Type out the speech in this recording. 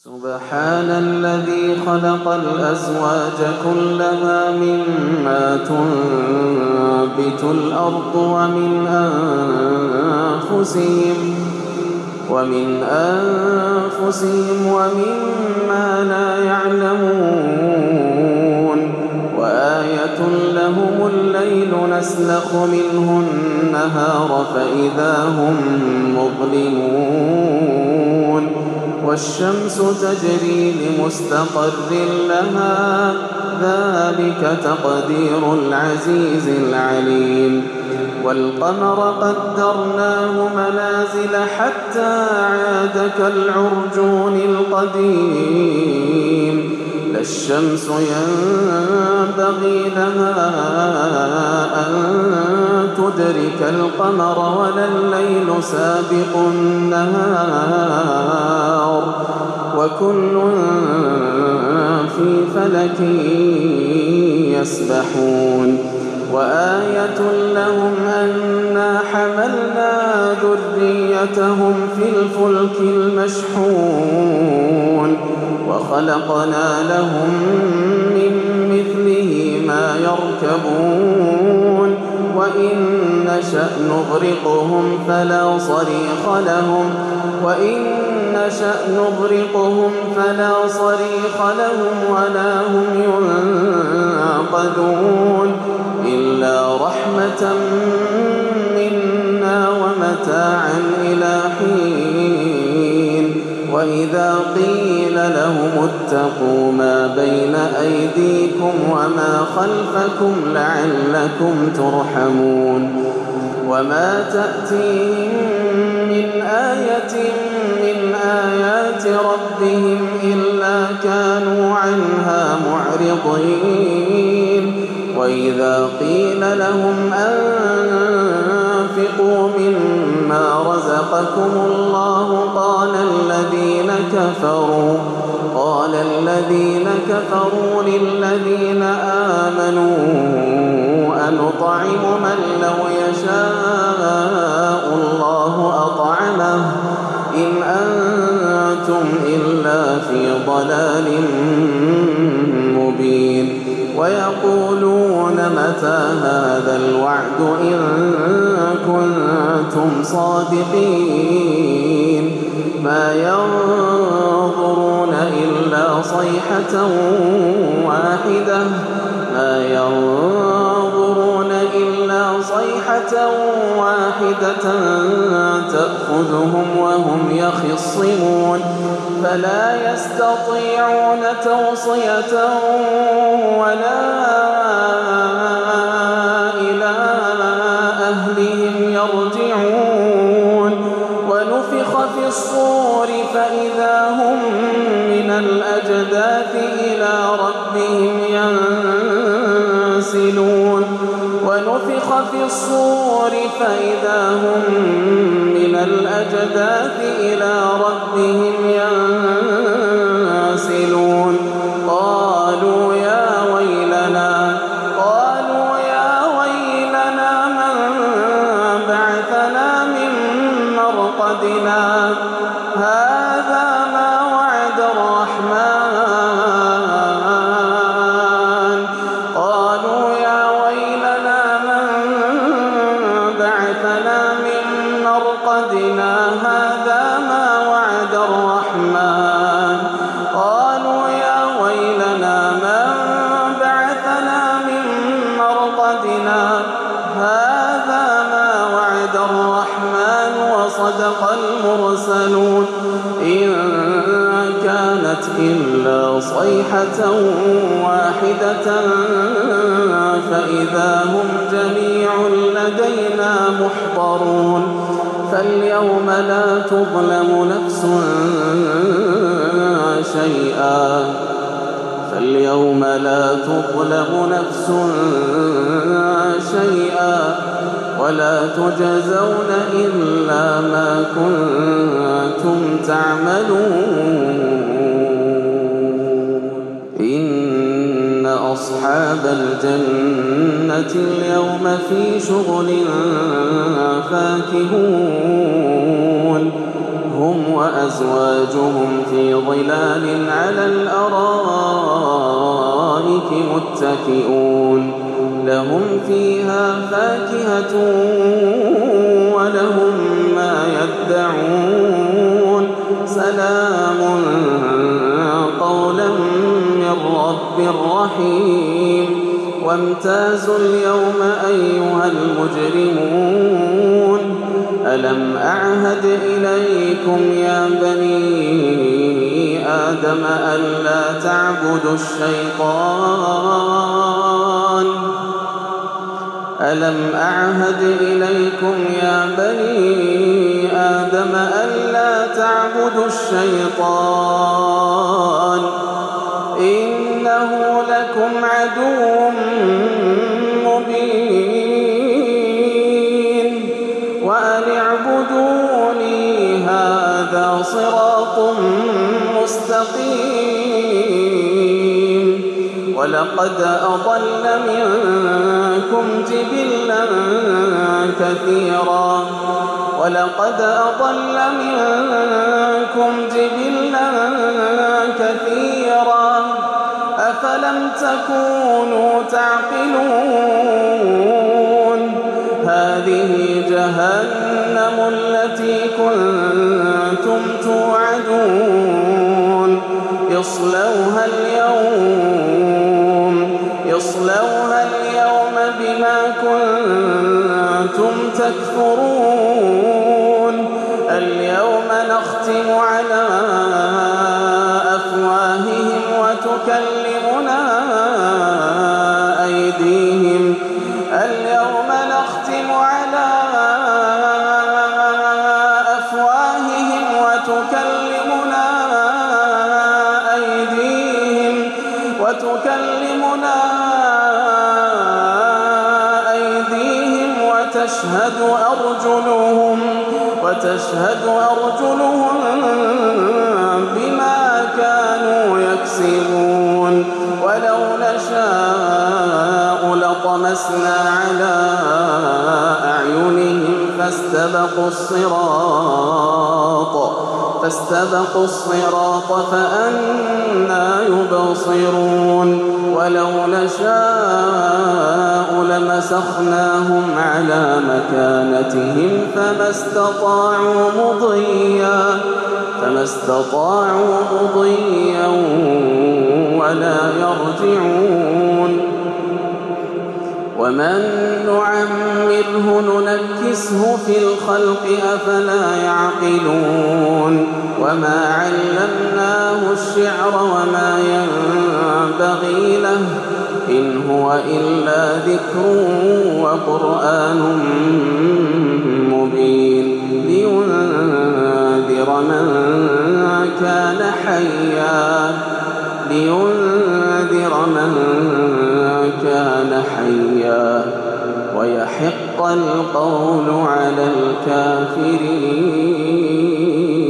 سبحان الذي خلق الأزواج كلها مما تنبت الأرض ومن أنفسهم ومما لا يعلمون وآية لهم الليل نسلخ منه النهار فإذا هم مظلمون والشمس تجري لمستقر لها ذلك تقدير العزيز العليم والقمر قدرناه منازل حتى عاد كالعرجون القديم لا الشمس ينبغي لها أن تدرك القمر ولا الليل سابق النهار وكل في فلك يسبحون وآية لهم أنا حملنا ذريتهم في الفلك المشحون وخلقنا لهم من مثله ما يركبون وإن نشأ نغرقهم فلا صريخ لهم ولا هم ينقذون إلا رحمة منا ومتاعا إلى حين وإذا قيل لهم اتقوا ما بين أيديكم وما خلفكم لعلكم ترحمون وما تأتيهم من آية من آيات ربهم إلا كانوا عنها معرضين وإذا قيل لهم أنفقوا مما رزقكم الله قال الذين كفروا للذين آمنوا أنطعم من لو يشاء الله أطعمه إن أنتم إلا في ضلال مبين ويقولون متى هذا الوعد إن كنتم صادقين ما ينظرون إلا صيحة واحدة تأخذهم وهم يخصمون فلا يستطيعون توصية ولا إلى أهلهم يرجعون ونفخ في الصور فإذا هم من الأجداث إلى ربهم ينسلون قالوا يا ويلنا من بعثنا من مرقدنا هذا ما وعد الرحمن قالوا يا ويلنا من بعثنا من مرقدنا هذا ما وعد الرحمن قالوا يا ويلنا من بعثنا من مرقدنا هذا ما وعد الرحمن وصدق المرسلون إن كانت إلا صيحة واحدة فإذا هم جميع لدينا محضرون فاليوم لا تظلم نفس شيئا ولا تجزون إلا ما كنتم تعملون إن أصحاب الجنة اليوم في شغل فاكهون هم وأزواجهم في ظلال على الأرائك متكئون لهم فيها فاكهة ولهم ما يدعون سلام قولا من رب رحيم وامتازوا اليوم أيها المجرمون ألم أعهد إليكم يا بني آدم ألا تعبدوا الشيطان ألم أعهد إليكم يا بني آدم ألا تعبدوا الشيطان إنه لكم عدو مبين وأن اعبدوني هذا صراط مستقيم ولقد أضل منكم جبلا كثيرا أفلم تكونوا تعقلون هذه جهنم التي كنتم توعدون اصلوها اليوم بما كنتم تكفرون اليوم نختم على أفواههم وتكلمنا أيديهم وتشهد أرجلهم بما كانوا يكسبون ولو نشاء لطمسنا على أعينهم فاستبقوا الصراط فأنى يبصرون ولو نشاء لمسخناهم على مكانتهم فما استطاعوا مضيا ولا يرجعون ومن نعمره ننكسه في الخلق أفلا يعقلون وما علمناه الشعر وما ينبغي له إن هو إلا ذكر وقرآن مبين لينذر من كان حيا ويحق القول على الكافرين.